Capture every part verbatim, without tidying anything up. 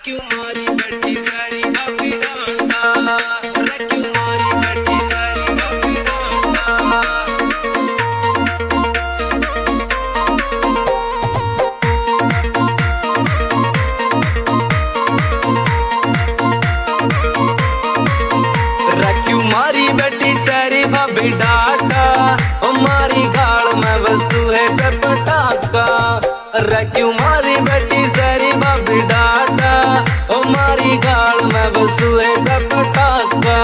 क्यों मारी बैठी सारी भाभी डांटा, रे क्यों मारी बैठी सारी भाभी डांटा। रे क्यों मारी बैठी सारी भाभी डांटा, ओ मारी गाल में वस्तु है सब पटाखा। रे क्यों मारी बैठी सारी भाभी डांटा, ओ मारी गाल में वस्तु है सब पटाखा।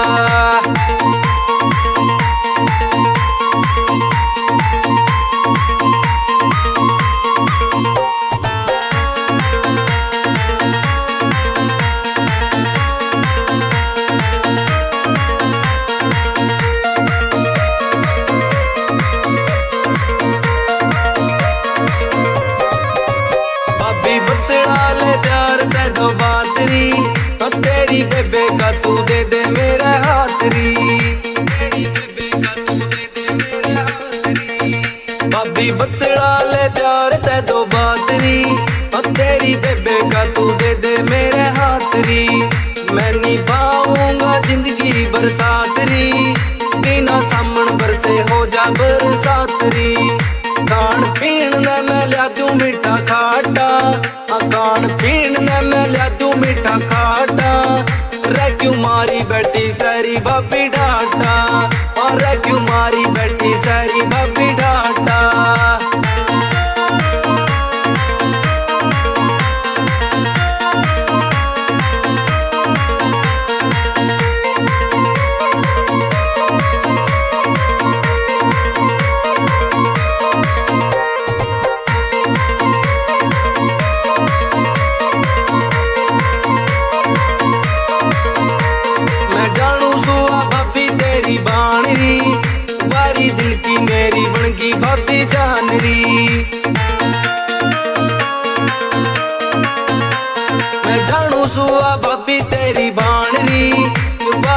प्यार दे दो बातरी, तो तेरी बेबे का तू दे दे मेरे हाथरी, तेरी बेबे का तू दे दे मेरे हाथरी। भाभी बतला ले प्यार दे दो बातरी, तो तेरी बेबे का तू दे दे मेरे हाथरी। मैं निभाऊंगा जिंदगी बरसातरी, बिना सामन बरसे हो जा बरसातरी। खान पीन ने मैं लिया तू मीठा खाटा, खान पीन ने मैं लिया तू मीठा खाटा। रे क्यों मारी बैठी सारी भाभी डांटा, और रे क्यों मारी बैठी सारी भाभी डांटा। बारी दिल की मेरी बनगी भाभी जानरी,